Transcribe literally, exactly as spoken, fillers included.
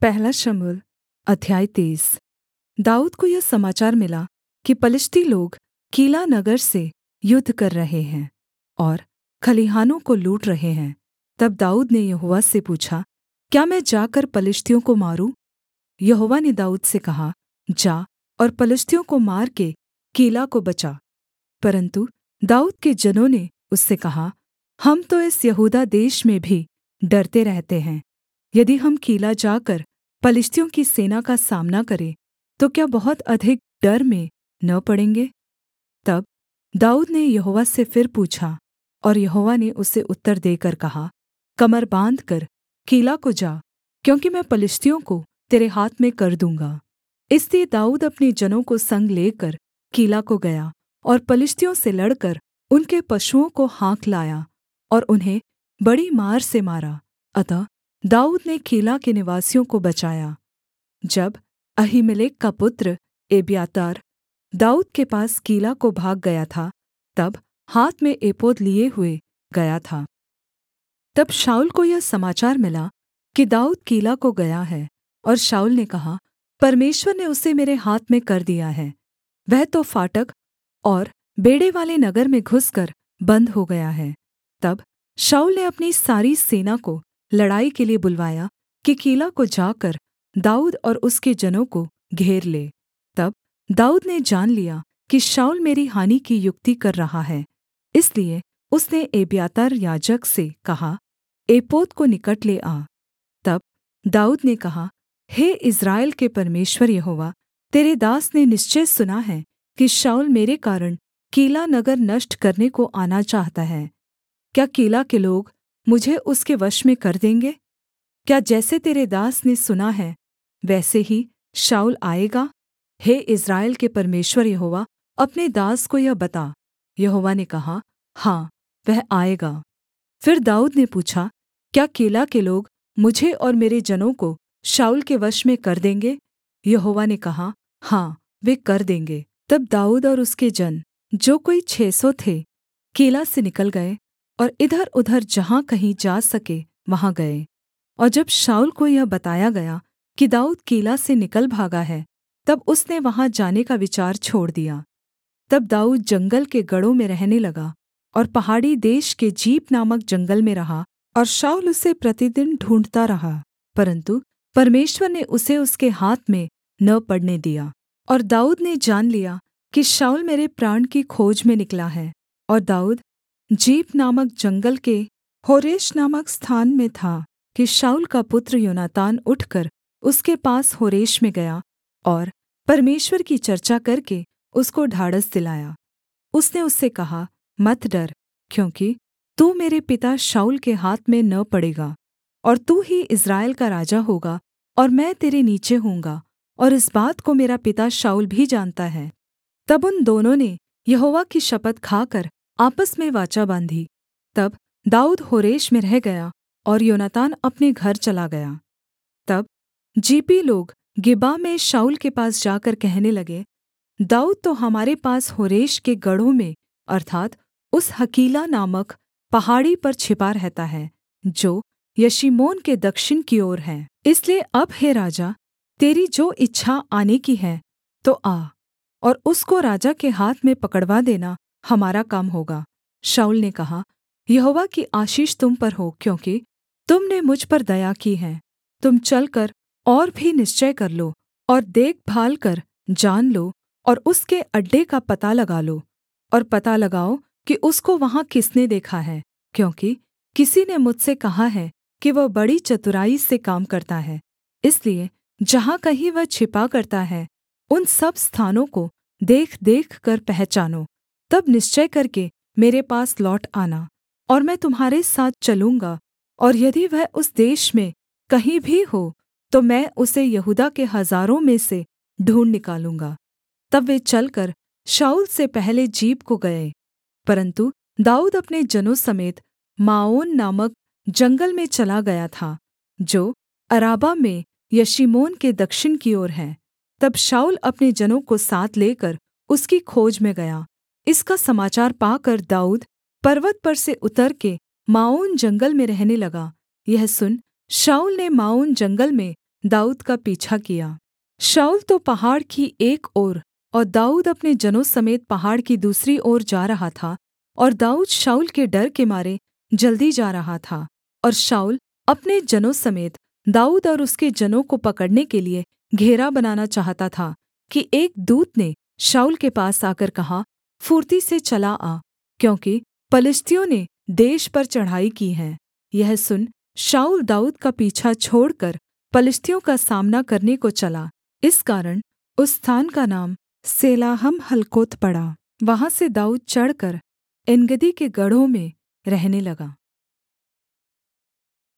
पहला शमूएल अध्याय तीस। दाऊद को यह समाचार मिला कि पलिश्ती लोग कीला नगर से युद्ध कर रहे हैं और खलिहानों को लूट रहे हैं। तब दाऊद ने यहोवा से पूछा, क्या मैं जाकर पलिश्तियों को मारूँ? यहोवा ने दाऊद से कहा, जा और पलिश्तियों को मार के कीला को बचा। परन्तु दाऊद के जनों ने उससे कहा, हम तो इस यहूदा देश में भी डरते रहते हैं। यदि हम कीला जाकर पलिश्तियों की सेना का सामना करें तो क्या बहुत अधिक डर में न पड़ेंगे? तब दाऊद ने यहोवा से फिर पूछा, और यहोवा ने उसे उत्तर देकर कहा, कमर बाँधकर कीला को जा, क्योंकि मैं पलिश्तियों को तेरे हाथ में कर दूँगा। इसलिए दाऊद अपने जनों को संग लेकर कीला को गया और पलिश्तियों से लड़कर उनके पशुओं को हाँक लाया और उन्हें बड़ी मार से मारा। अतः दाऊद ने कीला के निवासियों को बचाया। जब अहीमेलेक का पुत्र एब्यातार दाऊद के पास कीला को भाग गया था, तब हाथ में एपोद लिए हुए गया था। तब शाऊल को यह समाचार मिला कि दाऊद कीला को गया है, और शाऊल ने कहा, परमेश्वर ने उसे मेरे हाथ में कर दिया है। वह तो फाटक और बेंड़ेवाले नगर में घुसकर बन्द हो गया है। तब शाऊल ने अपनी सारी सेना को लड़ाई के लिये बुलवाया कि कीला को जाकर दाऊद और उसके जनों को घेर ले। तब दाऊद ने जान लिया कि शाऊल मेरी हानि की युक्ति कर रहा है, इसलिए उसने एब्यातार याजक से कहा, एपोद को निकट ले आ। तब दाऊद ने कहा, हे इस्राएल के परमेश्वर यहोवा, तेरे दास ने निश्चय सुना है कि शाऊल मेरे कारण कीला नगर नष्ट करने को आना चाहता है। क्या कीला के लोग मुझे उसके वश में कर देंगे? क्या जैसे तेरे दास ने सुना है वैसे ही शाऊल आएगा? हे इस्राएल के परमेश्वर यहोवा, अपने दास को यह बता। यहोवा ने कहा, हाँ, वह आएगा। फिर दाऊद ने पूछा, क्या कीला के लोग मुझे और मेरे जनों को शाऊल के वश में कर देंगे? यहोवा ने कहा, हाँ, वे कर देंगे। तब दाऊद और उसके जन, जो कोई छः सौ थे, कीला से निकल गए और इधरउधर जहाँ कहीं जा सके वहाँ गए। और जब शाऊल को यह बताया गया कि दाऊद कीला से निकल भागा है, तब उसने वहाँ जाने का विचार छोड़ दिया। तब दाऊद जंगल के गढ़ों में रहने लगा और पहाड़ी देश के जीप नामक जंगल में रहा, और शाऊल उसे प्रतिदिन ढूँढ़ता रहा, परन्तु परमेश्वर ने उसे उसके हाथ में न पड़ने दिया। और दाऊद ने जान लिया कि शाऊल मेरे प्राण की खोज में निकला है। और दाऊद जीप नामक जंगल के होरेश नामक स्थान में था कि शाऊल का पुत्र योनातान उठकर उसके पास होरेश में गया और परमेश्वर की चर्चा करके उसको ढाढ़स दिलाया। उसने उससे कहा, मत डर, क्योंकि तू मेरे पिता शाऊल के हाथ में न पड़ेगा, और तू ही इस्राएल का राजा होगा, और मैं तेरे नीचे होऊँगा, और इस बात को मेरा पिता शाऊल भी जानता है। तब उन दोनों ने यहोवा की शपथ खाकर आपस में वाचा बाँधी। तब दाऊद होरेश में रह गया और योनातान अपने घर चला गया। तब जीपी लोग गिबा में शाऊल के पास जाकर कहने लगे, दाऊद तो हमारे पास होरेश के गढ़ों में अर्थात् उस हकीला नामक पहाड़ी पर छिपा रहता है, जो यशीमोन के दक्षिण की ओर है। इसलिए अब हे राजा, तेरी जो इच्छा आने की है तो आ, और उसको राजा के हाथ में पकड़वा देना हमारा काम होगा। शाऊल ने कहा, यहोवा की आशीष तुम पर हो, क्योंकि तुम ने मुझ पर दया की है। तुम चलकर और भी निश्चय कर लो और देखभाल कर जान लो, और उसके अड्डे का पता लगा लो, और पता लगाओ कि उसको वहाँ किसने देखा है, क्योंकि किसी ने मुझसे कहा है कि वह बड़ी चतुराई से काम करता है। इसलिए जहाँ कहीं वह छिपा करता है, उन सब स्थानों को देख देख कर पहचानो। तब निश्चय करके मेरे पास लौट आना, और मैं तुम्हारे साथ चलूँगा, और यदि वह उस देश में कहीं भी हो तो मैं उसे यहूदा के हजारों में से ढूँढ़ निकालूँगा। तब वे चलकर शाऊल से पहले जीप को गए, परन्तु दाऊद अपने जनों समेत माओन नामक जंगल में चला गया था, जो अराबा में यशीमोन के दक्षिण की ओर है। तब शाऊल अपने जनों को साथ लेकर उसकी खोज में गया। इसका समाचार पाकर दाऊद पर्वत पर से उतर के माओन जंगल में रहने लगा। यह सुन शाऊल ने माओन जंगल में दाऊद का पीछा किया। शाऊल तो पहाड़ की एक ओर और दाऊद अपने जनों समेत पहाड़ की दूसरी ओर जा रहा था, और दाऊद शाऊल के डर के मारे जल्दी जा रहा था। और शाऊल अपने जनों समेत दाऊद और उसके जनों को पकड़ने के लिये घेरा बनाना चाहता था कि एक दूत ने शाऊल के पास आकर कहा, फुर्ती से चला आ, क्योंकि पलिश्तियों ने देश पर चढ़ाई की है। यह सुन शाऊल दाऊद का पीछा छोड़कर पलिश्तियों का सामना करने को चला। इस कारण उस स्थान का नाम सेलाहम हलकोत पड़ा। वहाँ से दाऊद चढ़कर एनगदी के गढ़ों में रहने लगा।